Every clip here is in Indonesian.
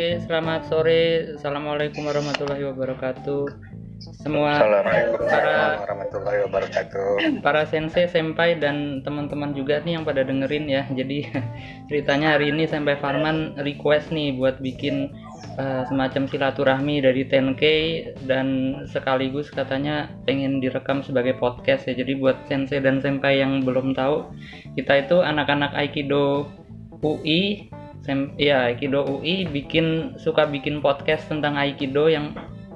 Oke, selamat sore. Assalamualaikum warahmatullahi wabarakatuh. Semua Assalamualaikum para warahmatullahi wabarakatuh. para sensei, senpai dan teman-teman juga nih yang pada dengerin ya. Jadi ceritanya hari ini Senpai Farman request nih buat bikin semacam silaturahmi dari 10K dan sekaligus katanya pengen direkam sebagai podcast ya. Jadi buat sensei dan senpai yang belum tahu, kita itu anak-anak Aikido UI, Aikido UI suka bikin podcast tentang Aikido yang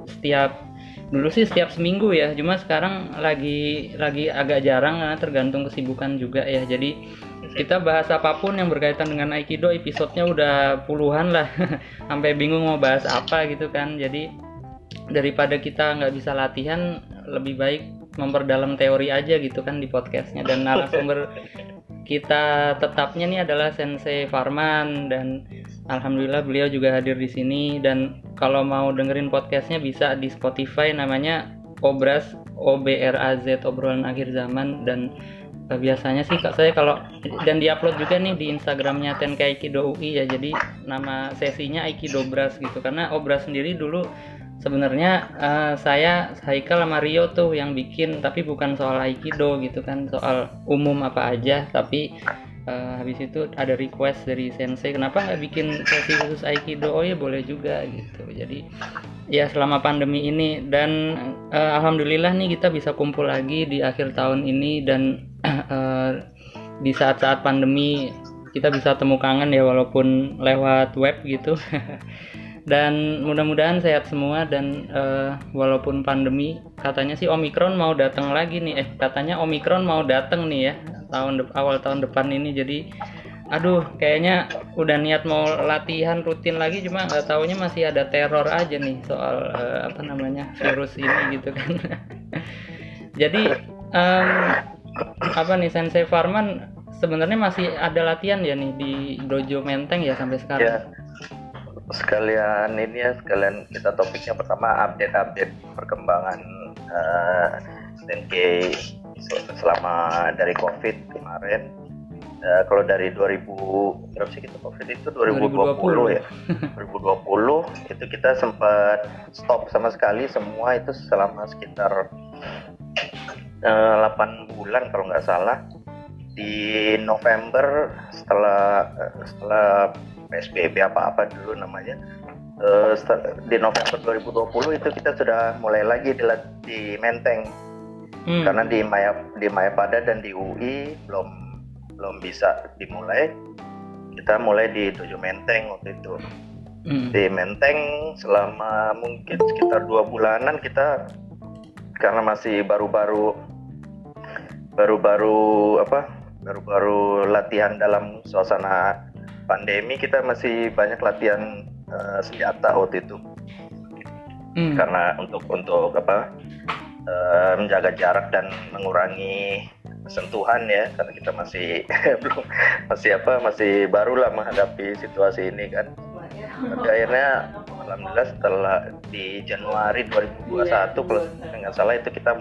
dulu sih setiap seminggu ya, cuma sekarang lagi agak jarang karena tergantung kesibukan juga ya. Jadi kita bahas apapun yang berkaitan dengan Aikido, episodenya udah puluhan lah sampai bingung mau bahas apa gitu kan. Jadi daripada kita nggak bisa latihan, lebih baik memperdalam teori aja gitu kan di podcastnya. Dan narasumber kita tetapnya nih adalah Sensei Farman dan alhamdulillah beliau juga hadir di sini. Dan kalau mau dengerin podcastnya bisa di Spotify, namanya Obraz, OBRAZ, obrolan akhir zaman. Dan biasanya sih saya kalau dan diupload juga nih di Instagramnya Tenkai Aikido UI ya. Jadi nama sesinya Aikido Bras gitu, karena Obraz sendiri dulu sebenarnya saya Haikal sama Rio tuh yang bikin, tapi bukan soal Aikido gitu kan, soal umum apa aja. Tapi habis itu ada request dari Sensei, kenapa nggak bikin sesi khusus Aikido? Oh ya boleh juga gitu. Jadi ya selama pandemi ini, dan alhamdulillah nih kita bisa kumpul lagi di akhir tahun ini. Dan di saat-saat pandemi kita bisa temu kangen ya, walaupun lewat web gitu. Dan mudah-mudahan sehat semua. Dan walaupun pandemi, katanya sih Omikron mau datang lagi nih. Katanya Omikron mau datang nih ya awal tahun depan ini. Jadi aduh, kayaknya udah niat mau latihan rutin lagi, cuma nggak taunya masih ada teror aja nih soal virus ini gitu kan. Jadi apa nih Sensei Farman, sebenarnya masih ada latihan ya nih di Dojo Menteng ya sampai sekarang? Ya, sekalian kita topiknya pertama update perkembangan 10K selama dari COVID kemarin. Kalau dari 2000 berapa sih kita COVID itu 2020 ya. 2020 itu kita sempat stop sama sekali semua itu selama sekitar 8 bulan kalau nggak salah. Di November setelah PSBB apa dulu namanya, di November 2020 itu kita sudah mulai lagi di Menteng. Karena di Mayapada dan di UI belum bisa dimulai, kita mulai di Dojo Menteng waktu itu. Di Menteng selama mungkin sekitar 2 bulanan kita, karena masih baru-baru latihan dalam suasana pandemi, kita masih banyak latihan senjata waktu itu. Karena untuk menjaga jarak dan mengurangi sentuhan ya, karena kita masih baru lah menghadapi situasi ini kan. Tapi akhirnya alhamdulillah setelah di Januari 2021 kalau nggak salah itu kita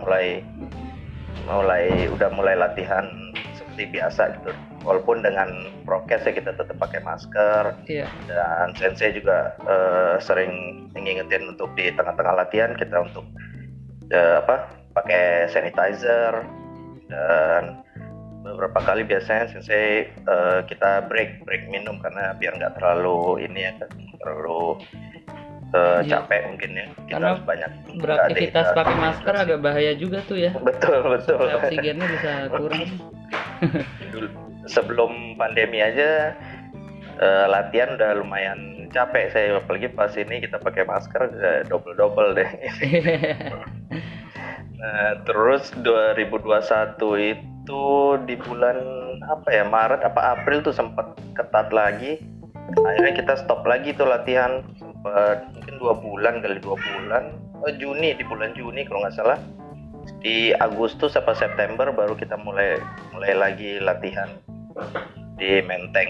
udah mulai latihan seperti biasa gitu, walaupun dengan prokes ya, kita tetap pakai masker. Dan Sensei juga sering mengingetin untuk di tengah-tengah latihan kita untuk pakai sanitizer. Dan beberapa kali biasanya Sensei kita break minum, karena biar nggak terlalu terlalu capek mungkin ya. Kita karena harus banyak beraktivitas pakai masker agak bahaya juga tuh ya. Betul. Oksigennya bisa kurang. Sebelum pandemi aja latihan udah lumayan capek saya, apalagi pas ini kita pakai masker double deh. Nah, terus 2021 itu di bulan Maret April tuh sempat ketat lagi. Akhirnya kita stop lagi tuh latihan, sempat mungkin 2 bulan. Di bulan Juni kalau nggak salah. Di Agustus apa September baru kita mulai lagi latihan di Menteng.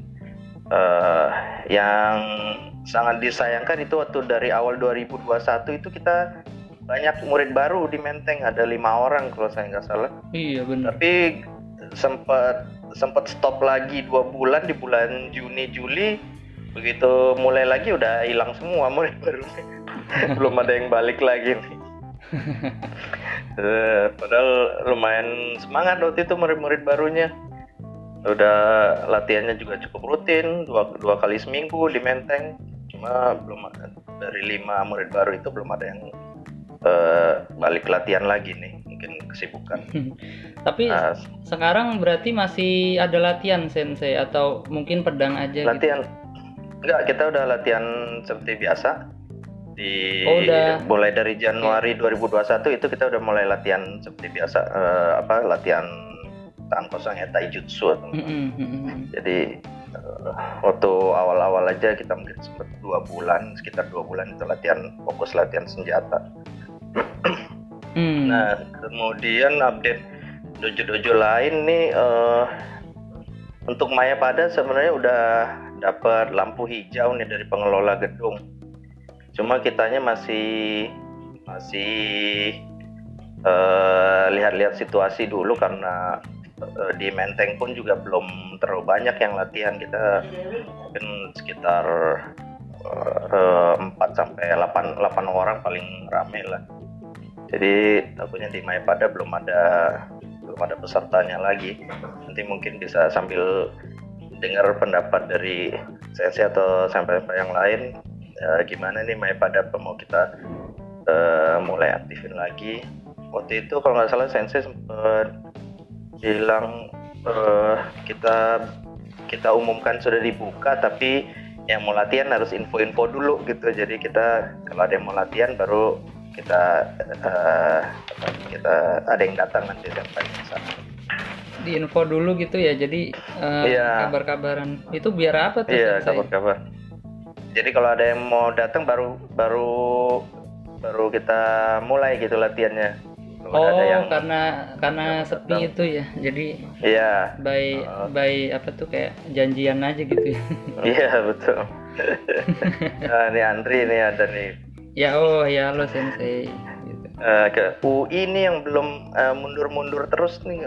Yang sangat disayangkan itu waktu dari awal 2021 itu kita banyak murid baru di Menteng, ada 5 orang kalau saya nggak salah. Iya benar. Tapi sempat stop lagi 2 bulan di bulan Juni Juli. begitu mulai lagi udah hilang semua murid baru. Belum ada yang balik lagi nih. Padahal lumayan semangat waktu itu murid-murid barunya. Udah latihannya juga cukup rutin, dua kali seminggu di Menteng. Cuma belum ada, dari 5 murid baru itu belum ada yang balik latihan lagi nih, mungkin kesibukan. Tapi sekarang berarti masih ada latihan Sensei atau mungkin pedang aja latihan gitu? Enggak, kita udah latihan seperti biasa. Mulai dari Januari 2021 itu kita udah mulai latihan seperti biasa, latihan tangan kosong ya, taijutsu. Jadi waktu awal-awal aja kita mungkin sempat sekitar 2 bulan itu fokus latihan senjata. Nah, kemudian update dojo-dojo lain nih, untuk Mayapada sebenarnya udah dapat lampu hijau nih dari pengelola gedung. Cuma kitanya masih lihat-lihat situasi dulu karena di Menteng pun juga belum terlalu banyak yang latihan. Kita mungkin sekitar 4 sampai 8 orang paling rame lah. Jadi takutnya di Mayapada belum ada pesertanya lagi. Nanti mungkin bisa sambil dengar pendapat dari sensei atau sampai yang lain, gimana nih Mayapada mau kita mulai aktifin lagi. Waktu itu kalau nggak salah sensei sempat bilang kita umumkan sudah dibuka, tapi yang mau latihan harus info-info dulu gitu. Jadi kita kalau ada yang mau latihan baru kita ada yang datang nanti sampai ke sana. Di info dulu gitu ya. Jadi kabar-kabaran itu biar apa tuh? Iya, kabar-kabar. Jadi kalau ada yang mau datang baru kita mulai gitu latihannya. Ada yang karena sepi itu ya. Jadi by apa tuh kayak janjian aja gitu ya. Iya, betul. Nah, ini Andri nih ada nih. Ya halo Sensei. Gitu. Ke UI ini yang belum mundur-mundur terus nih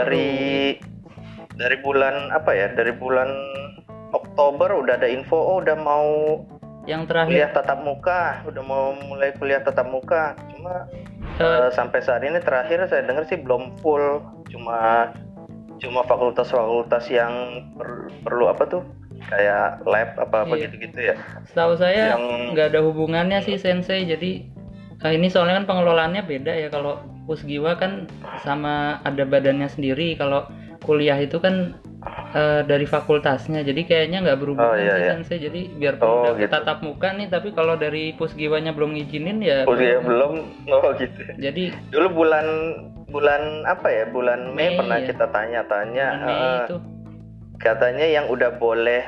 dari bulan Dari bulan Oktober udah ada info udah mau yang terakhir kuliah tatap muka, udah mau mulai kuliah tatap muka. Cuma sampai saat ini terakhir saya dengar sih belum full, cuma fakultas-fakultas yang perlu apa tuh kayak lab apa gitu-gitu ya. Setahu saya nggak ada hubungannya sih Sensei. Jadi ini soalnya kan pengelolaannya beda ya. Kalau Pusgiwa kan sama ada badannya sendiri. Kalau kuliah itu kan dari fakultasnya. Jadi kayaknya nggak berhubungan sih Sensei. Jadi biarpun gitu. Tatap muka nih, tapi kalau dari Pusgiwanya belum ngizinin ya. Pusgiwa belum. Gitu. Jadi dulu bulan Mei pernah kita tanya-tanya. Itu. Katanya yang udah boleh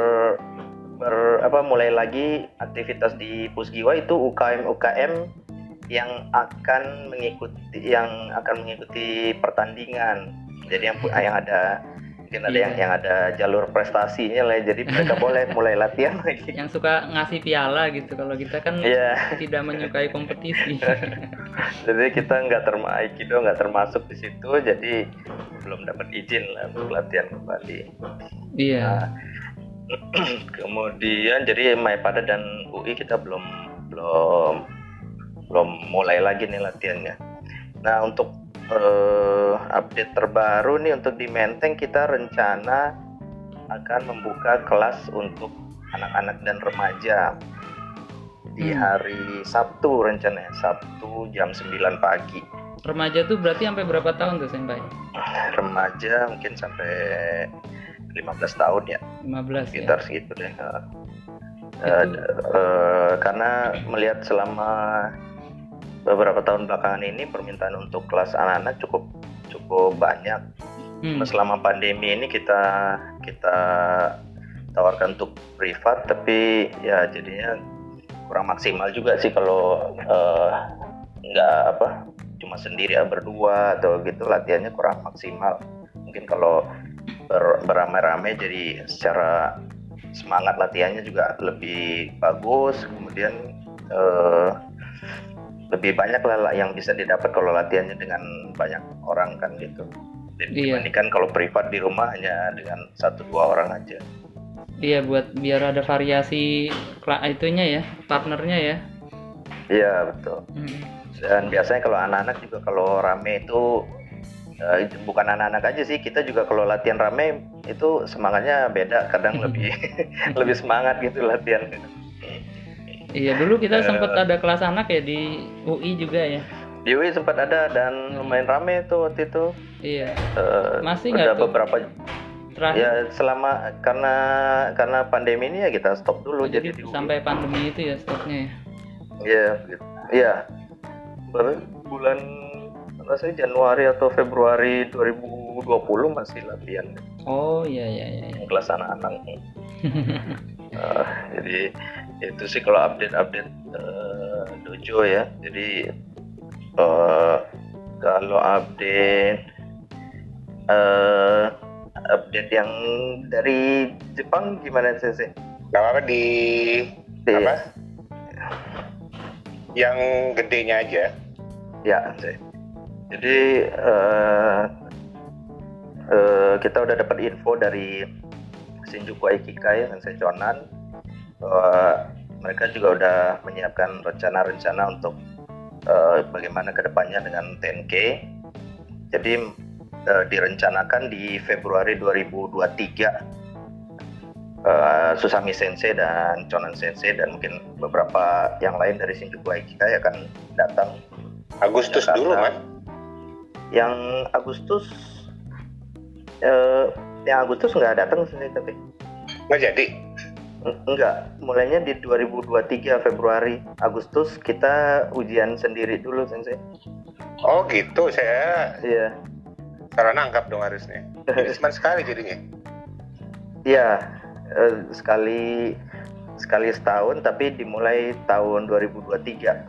mulai lagi aktivitas di Pusgiwa itu UKM yang akan mengikuti pertandingan. Jadi yang ada mungkin ada yang ada jalur prestasinya lah, jadi mereka boleh mulai latihan lagi. Yang suka ngasih piala gitu. Kalau kita kan tidak menyukai kompetisi. Jadi kita Aikido nggak termasuk di situ, jadi belum dapat izin lah untuk latihan kembali. Iya. Kemudian jadi Mayapada dan UI kita belum mulai lagi nih latihannya. Nah, untuk update terbaru nih untuk di Menteng, kita rencana akan membuka kelas untuk anak-anak dan remaja di hari Sabtu, rencananya Sabtu jam 9 pagi. Remaja tuh berarti sampai berapa tahun tuh Senpai? Remaja mungkin sampai 15 tahun ya. 15 sekitar segitu deh. Karena melihat selama beberapa tahun belakangan ini permintaan untuk kelas anak-anak cukup banyak. Selama pandemi ini kita tawarkan untuk privat, tapi ya jadinya kurang maksimal juga sih kalau nggak cuma sendiri berdua atau gitu, latihannya kurang maksimal. Mungkin kalau beramai-ramai jadi secara semangat latihannya juga lebih bagus, kemudian lebih banyak lah yang bisa didapat kalau latihannya dengan banyak orang kan gitu. Dibandingkan kalau privat di rumah hanya dengan 1-2 orang aja. Iya, buat biar ada variasi itunya ya, partnernya ya. Iya betul. Mm. Dan biasanya kalau anak-anak juga kalau rame itu bukan anak-anak aja sih, kita juga kalau latihan rame itu semangatnya beda, kadang lebih lebih semangat gitu latihan. Iya, dulu kita sempat ada kelas anak ya di UI juga ya. Di UI sempat ada dan lumayan rame tuh waktu itu. Iya. Eh, Masih udah nggak tuh? beberapa Terakhir ya selama karena pandemi ini ya kita stop dulu jadi jadi di UI. sampai pandemi itu ya stopnya ya. Iya gitu. Iya. Bulan rasanya Januari atau Februari 2020 masih latihan Oh iya iya iya. yang kelas anak-anak. Jadi itu sih kalau update dojo ya. Jadi kalau update yang dari Jepang gimana sih? Gak apa-apa di apa? Yang gedenya aja. Ya, sih. Jadi kita udah dapat info dari Shinjuku Aikikai dan Sechonan bahwa mereka juga udah menyiapkan rencana-rencana untuk bagaimana kedepannya dengan 10K. Jadi direncanakan di Februari 2023 Susami Sensei dan Chonan Sensei dan mungkin beberapa yang lain dari Shinjuku Aikikai akan datang. Agustus Jakarta. dulu kan? Yang Agustus nggak datang sih tapi Nggak jadi? enggak, mulainya di 2023 Februari. Agustus kita ujian sendiri dulu Sensei. Oh gitu, saya Iya. salah nangkap dong harusnya. Jadi cuma sekali jadinya. Iya, sekali setahun tapi dimulai tahun 2023.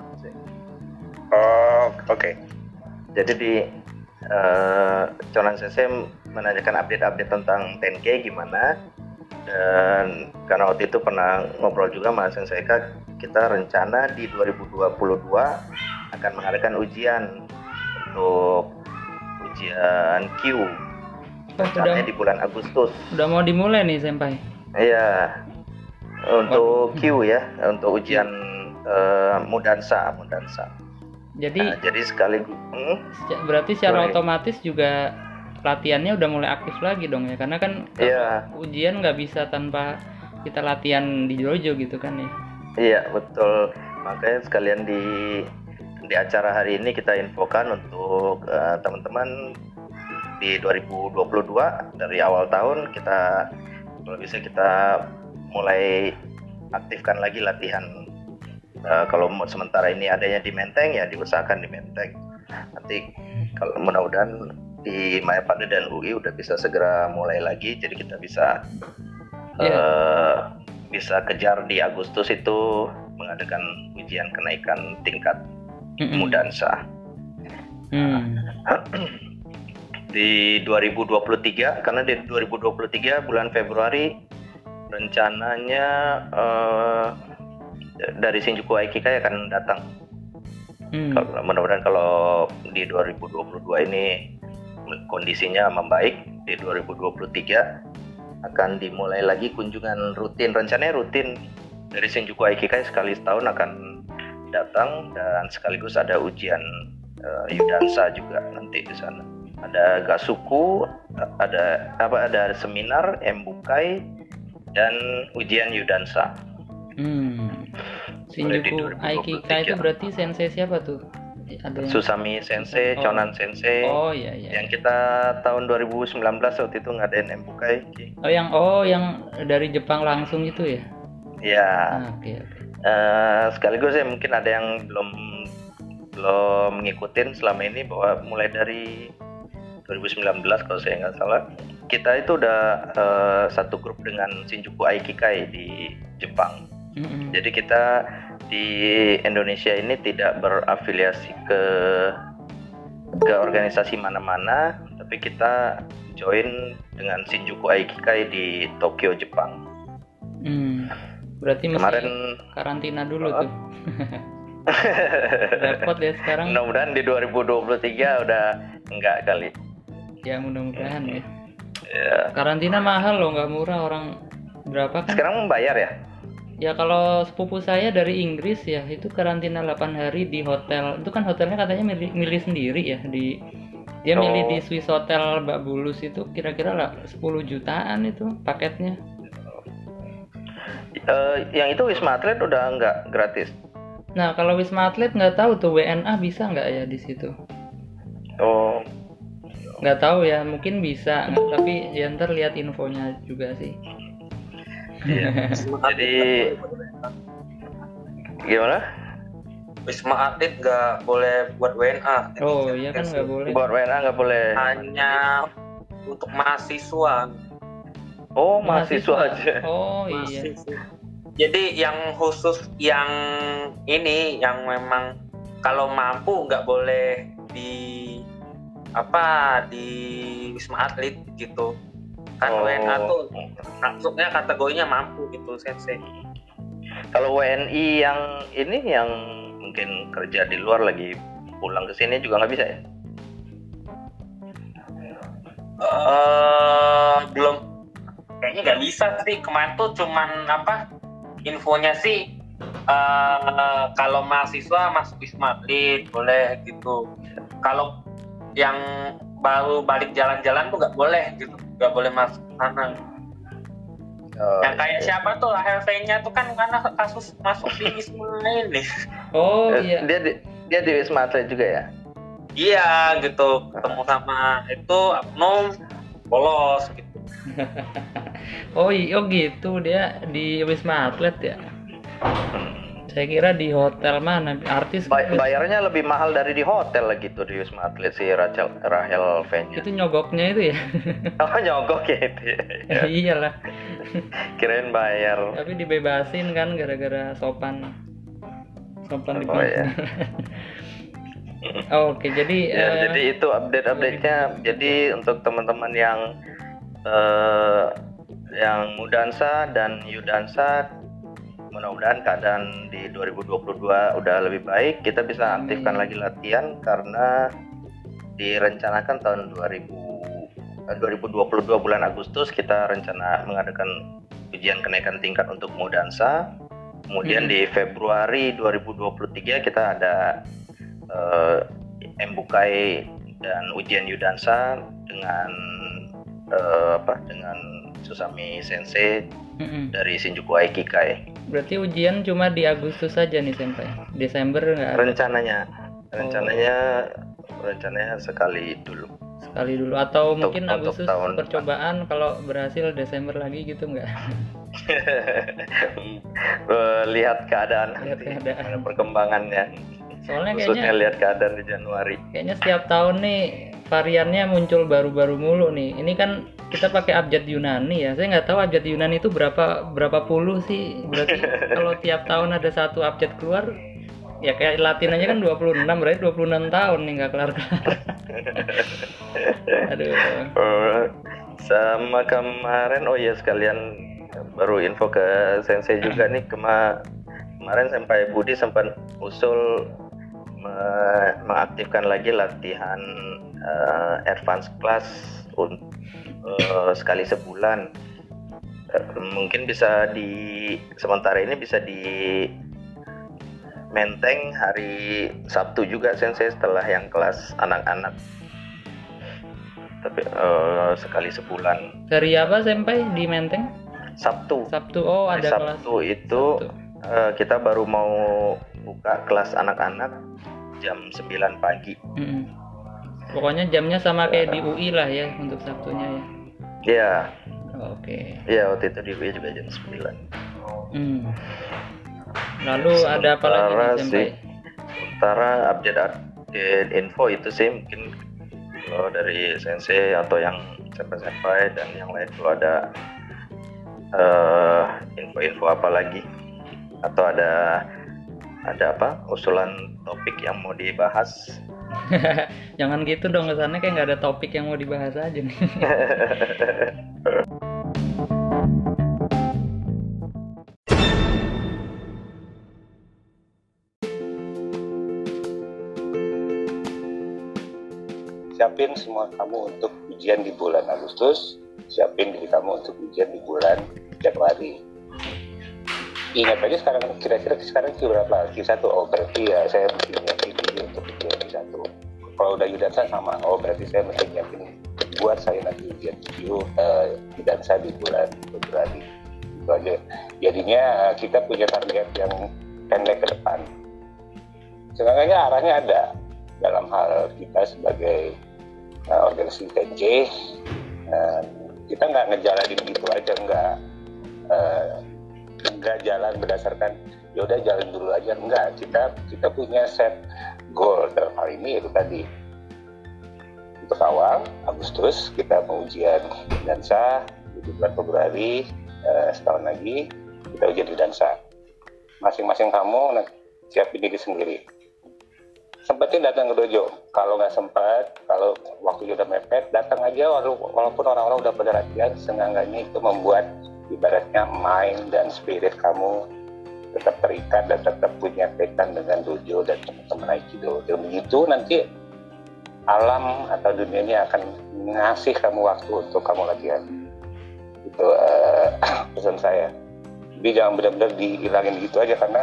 Oh oke. Jadi di Chonan Sensei menanyakan update tentang 10K gimana, dan karena waktu itu pernah ngobrol juga sama Sensei Eka, kita rencana di 2022 akan mengadakan ujian untuk ujian Q. Rencananya di bulan Agustus. Udah mau dimulai nih Senpai. Iya. Untuk Q ya, untuk ujian Mudansa. Jadi sekaligus Berarti secara otomatis juga latihannya udah mulai aktif lagi dong ya, karena kan ujian nggak bisa tanpa kita latihan di dojo gitu kan ya. Iya betul, makanya sekalian di acara hari ini kita infokan untuk teman-teman di 2022 dari awal tahun kita kalau bisa kita mulai aktifkan lagi latihan. Kalau sementara ini adanya di Menteng ya diusahakan di Menteng. Nanti kalau mudah-mudahan di Mayapada dan UI udah bisa segera mulai lagi, jadi kita bisa bisa kejar di Agustus itu mengadakan ujian kenaikan tingkat Mudansa. Di 2023, karena di 2023 bulan Februari rencananya dari Shinjuku Aikikai akan datang. Mudah-mudahan kalau di 2022 ini kondisinya membaik, di 2023 akan dimulai lagi kunjungan rutin. Rencananya rutin dari Shinjuku Aikikai sekali setahun akan datang, dan sekaligus ada ujian Yudansa juga nanti di sana. Ada Gasuku, ada seminar Embukai dan ujian Yudansa. Shinjuku Aikikai itu berarti sensei siapa tuh? Ada yang... Susami Sensei, Chonan Sensei. Oh iya. Yang kita tahun 2019 waktu itu ngadain Embukai. Oh yang dari Jepang langsung itu ya? Iya. Oke. Sekaligus ya mungkin ada yang belum ngikutin selama ini bahwa mulai dari 2019 kalau saya nggak salah, kita itu udah satu grup dengan Shinjuku Aikikai di Jepang. Jadi kita di Indonesia ini tidak berafiliasi ke organisasi mana-mana, tapi kita join dengan Shinjuku Aikikai di Tokyo, Jepang. Berarti kemarin karantina dulu tuh. Repot ya sekarang. Mudah-mudahan di 2023 udah enggak kali. Ya mudah-mudahan ya. Karantina mahal loh, nggak murah. Orang Berapa kan? Sekarang membayar ya? Ya kalau sepupu saya dari Inggris ya, itu karantina 8 hari di hotel. Itu kan hotelnya katanya milih sendiri ya, dia milih di Oh, Swiss Hotel Mbak Bulus, itu kira-kira lah 10 jutaan itu paketnya. yang itu Wisma Atlet udah nggak gratis. Nah, kalau Wisma Atlet nggak tahu tuh WNA bisa nggak ya di situ. Oh, Nggak tahu ya, mungkin bisa, tapi ya ntar lihat infonya juga sih. iya. Jadi gimana? Wisma Atlet nggak boleh buat WNA. Oh iya kan nggak boleh. Buat WNA nggak boleh. Hanya untuk mahasiswa. Oh, mahasiswa aja. Oh iya. Jadi yang khusus yang ini yang memang kalau mampu nggak boleh di Wisma Atlet gitu. Kan Oh. WNA tuh masuknya kategorinya mampu gitu, Sensei. Kalau WNI yang ini yang mungkin kerja di luar lagi pulang ke sini juga nggak bisa ya? Belum, kayaknya nggak bisa sih. Kemarin tuh cuman infonya sih kalau mahasiswa masuk Wisma Atlet boleh gitu. Kalau yang baru balik jalan-jalan tuh nggak boleh gitu, nggak boleh masuk sana. Yang kayak siapa tuh HLV-nya tuh kan karena kasus masuk di Wisma ini. Oh iya. Dia di Wisma Atlet juga ya? Iya gitu, ketemu sama itu oknum bolos gitu. Oh gitu, dia di Wisma Atlet ya. Saya kira di hotel mana, artis Bayarnya lebih mahal dari di hotel lagi tuh di Wisma Atlet si Rahel V-nya. itu nyogoknya itu ya. Oh, nyogok ya itu ya. Iyalah, Kirain bayar. tapi dibebasin kan gara-gara sopan di Oh ya. Oke, jadi Jadi itu update-nya. Jadi untuk teman-teman yang Mudansa dan Yudansa, mudah-mudahan keadaan di 2022 udah lebih baik. Kita bisa aktifkan lagi latihan karena direncanakan tahun 2022 bulan Agustus kita rencana mengadakan ujian kenaikan tingkat untuk Mudansa. Kemudian di Februari 2023 kita ada Embukai dan ujian Yudansa dengan dengan Susami Sensei dari Shinjuku Aikikai. berarti ujian cuma di Agustus saja nih Senpai. Desember nggak ada? Rencananya sekali dulu. Sekali dulu, atau mungkin untuk Agustus tahun percobaan, kalau berhasil Desember lagi gitu nggak? Lihat keadaan Lihat nanti, keadaan. mana perkembangannya. Soalnya Khususnya lihat keadaan di Januari. kayaknya setiap tahun nih variannya muncul baru-baru mulu nih. Ini kan kita pakai abjad Yunani ya. Saya nggak tahu abjad Yunani itu berapa puluh sih. Berarti kalau tiap tahun ada satu abjad keluar, ya kayak Latin aja kan 26, berarti 26 tahun nih nggak kelar-kelar. Aduh. Sama kemarin, oh ya sekalian baru info ke Sensei juga nih, kemarin sampai Budi sempat usul mengaktifkan lagi latihan advance class sekali sebulan. Mungkin bisa sementara ini bisa di Menteng hari Sabtu juga Sensei, setelah yang kelas anak-anak, tapi sekali sebulan. Hari apa Senpai di Menteng? Sabtu. Oh Hari ada kelas Sabtu itu kita baru mau buka kelas anak-anak jam 9 pagi. Pokoknya jamnya sama kayak di UI lah ya untuk Sabtunya ya. Iya. Oke. Iya, waktu itu di UI juga jam 9. Lalu ada apa lagi nih Senpai? Sementara update info itu sih, mungkin kalau dari Sensei atau yang senpai dan yang lain kalau ada info-info apa lagi atau ada usulan topik yang mau dibahas. Jangan gitu dong, kesannya kayak nggak ada topik yang mau dibahas aja nih. Siapin semua kamu untuk ujian di bulan Agustus, siapin diri kamu untuk ujian di bulan Januari. Ingat aja sekarang, kira-kira sekarang berapa? Q1, oh berarti ya saya mesti nyiapin video untuk ujian Q1. Kalau udah Yudansa sama, oh berarti saya mesti nyiapin buat saya nanti ujian video Yudansa di bulan Februari. Itu aja. Jadinya kita punya target yang pendek ke depan. Sebenarnya arahnya ada dalam hal kita sebagai organisasi TNC. Kita nggak ngejalanin gitu aja, nggak jalan berdasarkan ya udah jalan dulu aja, enggak. Kita punya set goal dalam hal ini, yaitu tadi untuk awal Agustus kita mau ujian Dansa, di bulan Februari setahun lagi kita ujian di Dansa. Masing-masing kamu siapin diri sendiri. Sempetin datang ke dojo. Kalau nggak sempat, kalau waktunya udah mepet, datang aja walaupun orang-orang udah pada latihan. Seenggaknya itu membuat ibaratnya mind dan spirit kamu tetap terikat dan tetap punya kaitan dengan dojo dan teman-teman Aikido. Dan begitu nanti alam atau dunia ini akan ngasih kamu waktu untuk kamu latihan. Itu pesan saya. Jadi jangan benar-benar dihilangin gitu aja, karena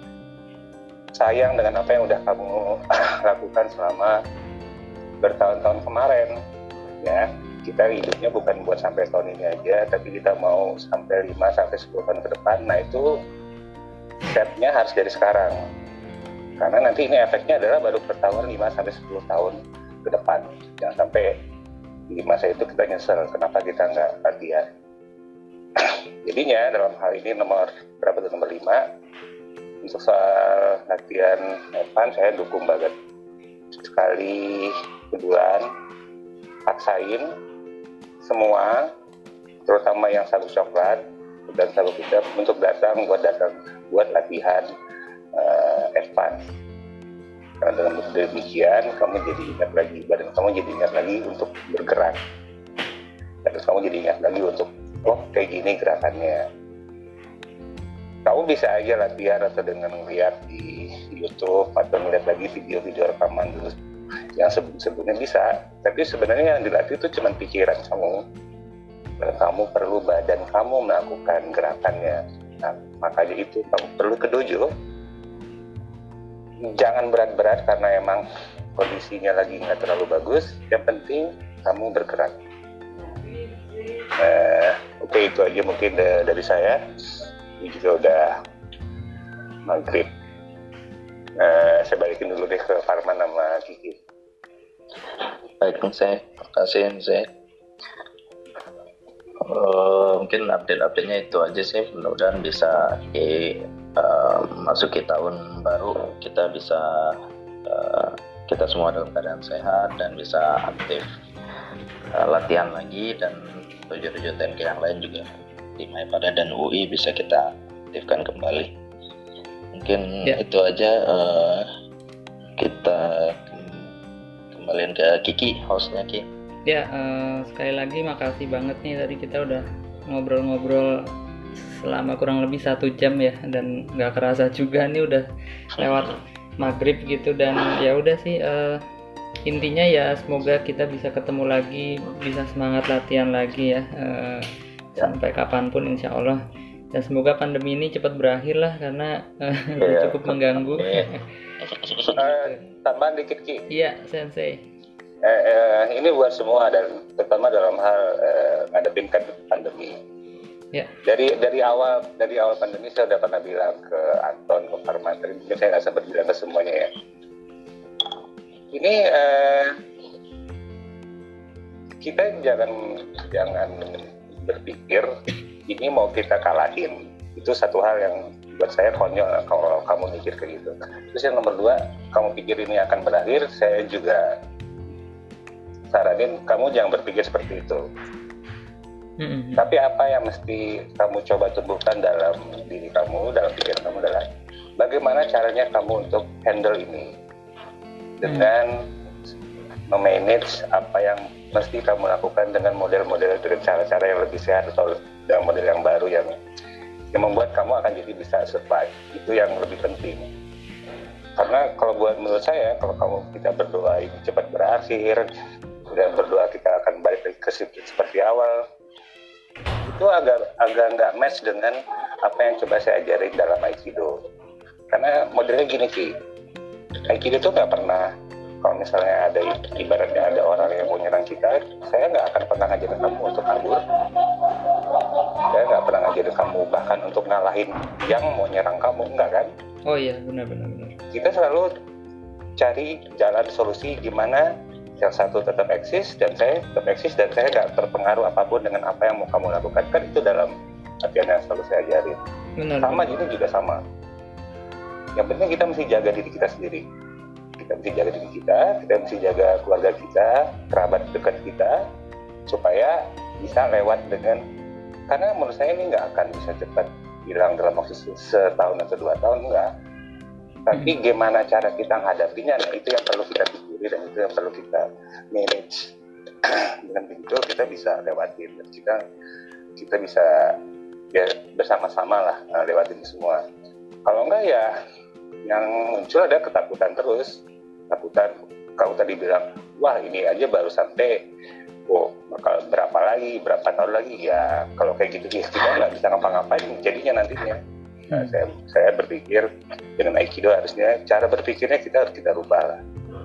sayang dengan apa yang udah kamu lakukan selama bertahun-tahun kemarin. Ya, kita hidupnya bukan buat sampai tahun ini aja, tapi kita mau sampai 5-10 tahun ke depan. Nah itu setnya harus dari sekarang, karena nanti ini efeknya adalah baru ketahuan 5-10 tahun ke depan. Jangan sampai di masa itu kita nyesel kenapa kita nggak latihan. Jadinya dalam hal ini nomor 5 untuk soal latihan Evan, saya dukung banget. Sekali sebulan paksain semua, terutama yang sabuk coklat dan sabuk hitam, untuk datang buat latihan Evan. Karena dengan demikian kamu jadi ingat lagi, badan kamu jadi ingat lagi untuk bergerak, dan kamu jadi ingat lagi untuk oh kayak gini gerakannya. Kamu bisa aja latihan atau dengan melihat di YouTube atau melihat lagi video-video rekaman dulu yang sebelumnya bisa. Tapi sebenarnya yang dilatih itu cuma pikiran kamu. Dan kamu perlu badan kamu melakukan gerakannya. Nah, makanya itu kamu perlu ke dojo. Jangan berat-berat karena emang kondisinya lagi nggak terlalu bagus. Yang penting kamu bergerak. Oke, itu aja mungkin dari saya. Ini juga udah maghrib. Saya balikin dulu deh ke Farman sama Kiki. Baik, saya kasih saya. Mungkin update-update-nya itu aja sih. Mudah-mudahan bisa masuki tahun baru kita bisa kita semua dalam keadaan sehat dan bisa aktif latihan lagi, dan tujuan-tujuan TNK yang lain juga di Maipada dan UI bisa kita aktifkan kembali. Mungkin itu aja. Kita kembaliin ke Kiki, hostnya Ki. Ya, sekali lagi makasih banget nih, tadi kita udah ngobrol-ngobrol selama kurang lebih 1 jam ya, dan nggak kerasa juga nih udah lewat maghrib gitu. Dan ya udah sih, intinya ya semoga kita bisa ketemu lagi, bisa semangat latihan lagi ya, sampai kapanpun insya Allah. Dan semoga pandemi ini cepat berakhir lah, karena cukup mengganggu. Tambahan dikit Ki. Iya, Sensei. Ini buat semua, dan terutama dalam hal ngadepin pandemi. Ya. Dari awal pandemi saya udah pernah bilang ke Anton, ke Farman, tapi mungkin saya nggak sempat bilang ke semuanya ya. Ini kita jangan berpikir ini mau kita kalahin. Itu satu hal yang buat saya konyol kalau kamu mikir kayak gitu. Terus yang nomor 2, kamu pikir ini akan berakhir, saya juga saranin kamu jangan berpikir seperti itu. Tapi apa yang mesti kamu coba tumbuhkan dalam diri kamu, dalam pikiran kamu adalah bagaimana caranya kamu untuk handle ini dengan memanage apa yang mesti kamu lakukan dengan model-model, dengan cara-cara yang lebih sehat atau dengan model yang baru yang membuat kamu akan jadi bisa survive. Itu yang lebih penting. Karena kalau menurut saya, kalau kita berdoa ini cepat berakhir dan berdoa kita akan balik lagi ke seperti awal, itu agak nggak match dengan apa yang coba saya ajarin dalam Aikido. Karena modelnya gini sih, Aikido tuh nggak pernah, kalau misalnya ada ibaratnya ada orang yang mau nyerang kita, saya nggak akan pernah ngajarin kamu untuk kabur. Saya nggak pernah ngajarin kamu bahkan untuk ngalahin yang mau nyerang kamu, enggak kan? Oh iya, benar. Kita selalu cari jalan solusi gimana yang satu tetap eksis dan saya tetap eksis dan saya nggak terpengaruh apapun dengan apa yang mau kamu lakukan. Kan itu dalam latihan yang selalu saya ajarin. Benar. Sama ini juga sama. Yang penting kita mesti jaga diri kita sendiri. Kita mesti jaga diri kita mesti jaga keluarga kita, kerabat dekat kita, supaya bisa lewat dengan, karena menurut saya ini nggak akan bisa cepat hilang dalam waktu setahun atau 2 tahun, enggak. Tapi gimana cara kita menghadapinya, nah itu yang perlu kita pikiri dan itu yang perlu kita manage. Dengan begitu kita bisa lewatin dan kita bisa ya bersama-sama lah lewatin semua. Kalau enggak ya yang muncul ada ketakutan terus. Takutan, kalau tadi bilang, wah ini aja baru sampai, bakal berapa tahun lagi ya. Kalau kayak gitu kita nggak bisa ngapa-ngapain jadinya nantinya. Nah, saya berpikir dengan Aikido harusnya cara berpikirnya kita harus kita rubah lah.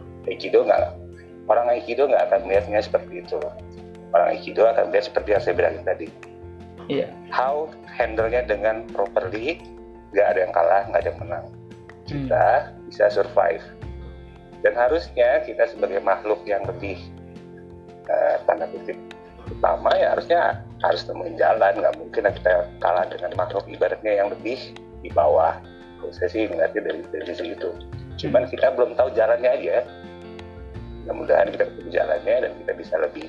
Orang Aikido nggak akan melihatnya seperti itu. Orang Aikido akan melihat seperti yang saya bilang tadi. Iya. How handle-nya dengan properly, nggak ada yang kalah, nggak ada yang menang. Kita bisa survive. Dan harusnya kita sebagai makhluk yang lebih tanda kutip utama ya harus temuin jalan. Nggak mungkin kita kalah dengan makhluk ibaratnya yang lebih di bawah. Kalau saya sih ngeliatnya dari sisi itu. Cuman kita belum tahu jalannya aja. Mudah-mudahan kita ketemu jalannya dan kita bisa lebih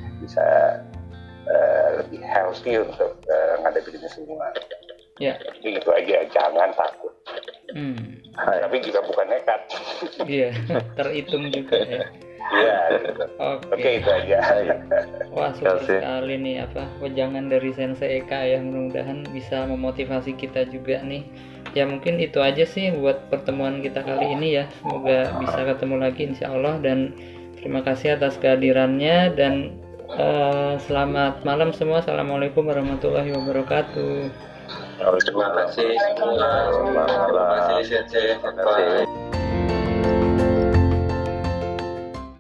healthy untuk ngadepin ini semua. Ya. Jadi itu aja, jangan takut. Tapi juga bukan nekat. Iya, terhitung juga ya. Iya, gitu. Oke, itu aja. Wah, super sekali nih wejangan dari Sensei Eka ya. Mudah-mudahan bisa memotivasi kita juga nih. Ya mungkin itu aja sih buat pertemuan kita kali ini ya. Semoga bisa ketemu lagi insya Allah, dan terima kasih atas kehadirannya dan selamat malam semua. Assalamualaikum warahmatullahi wabarakatuh. Terima kasih. Terima kasih.